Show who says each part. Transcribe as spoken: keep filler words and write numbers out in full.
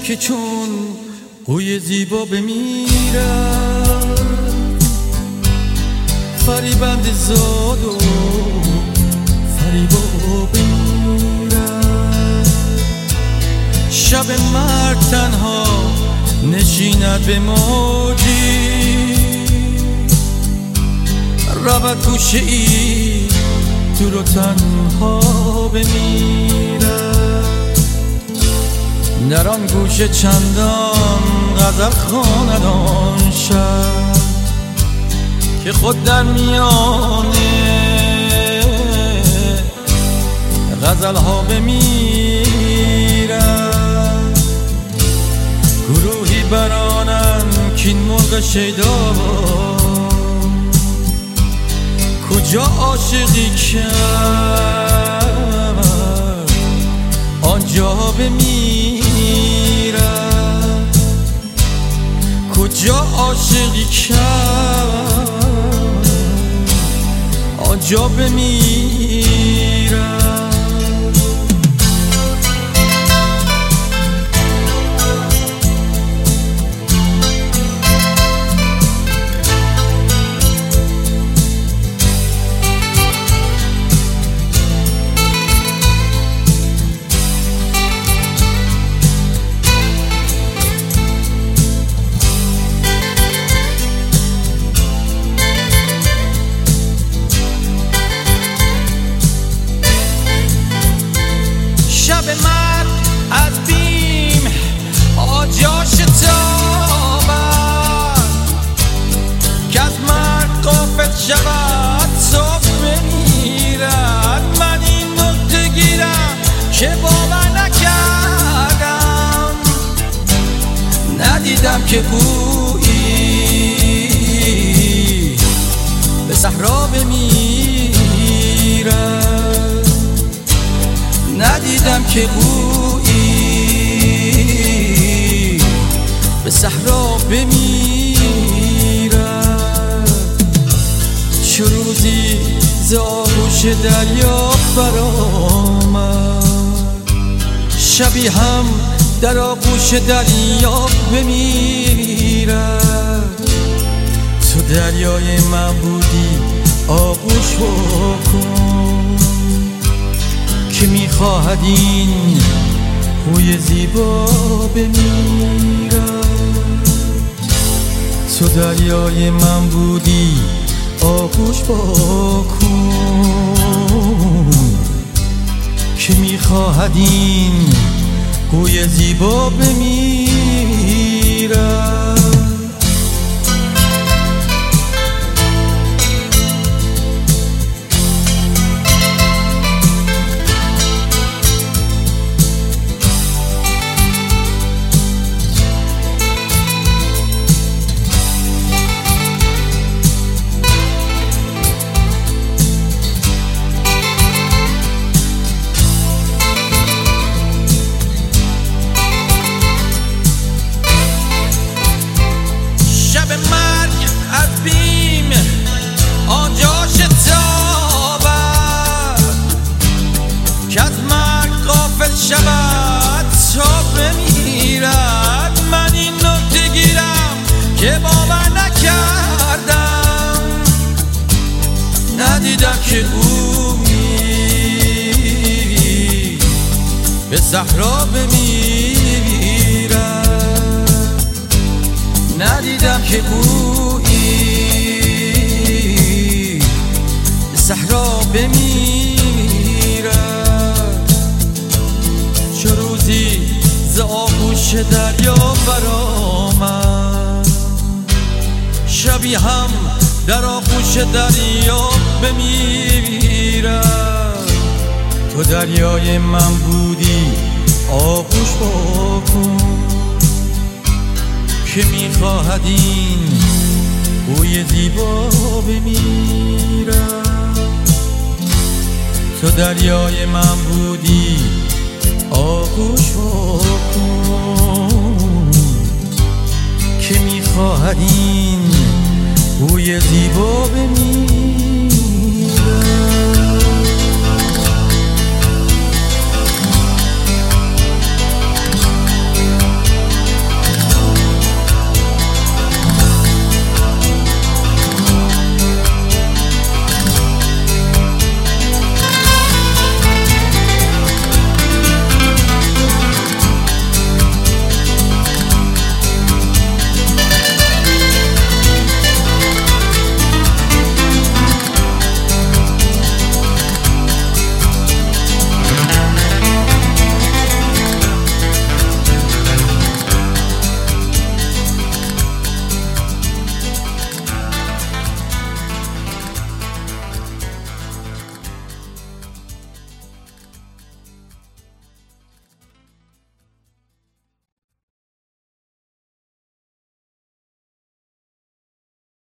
Speaker 1: که چون بوی زیبا بمیرم فریبند زاد و فریبا بمیرم شب مرگ تنها نشیند به موجی رود گوشه ای دور و تنها بمیرم در آن گوشه چندان غزل خواند آن شب که خود در میانه غزل ها بمیرم گروهی برانن کین مرغ شیدا کجا عاشقی کرد آنجا بمیرم کجا عاشقی کرد آنجا بمیرم شب مرگ از بیم آجاش تابد که از مرگ غافل شود صبح بمیرد من این نکته گیرم که باور نکردم ندیدم که بویی به صحرا بمیرد ندیدم که بویی به صحرا بمیرد چه روزی ز آغوش دریا برآمد شبی هم در آغوش دریا بمیرد تو دریای من بودی آغوش بکن که میخواهد این بوی زیبا بمیرد تو دریای من بودی آغوش بکن که میخواهد این بوی زیبا بمیرد شود تا بمیرد من این نکته گیرم که باور نکردم ندیدم که بویی به صحرا بمیرد ندیدم که بویی به صحرا بمیرد چه روزی ز آغوش دریا برآمد شبی هم در آغوش دریا بمیرد تو دریای من بودی آغوش بکن که میخواهد این بوی زیبا بمیرد تو دریای من بودی آغوش بکن که میخواهد این بوی زیبا بمیرد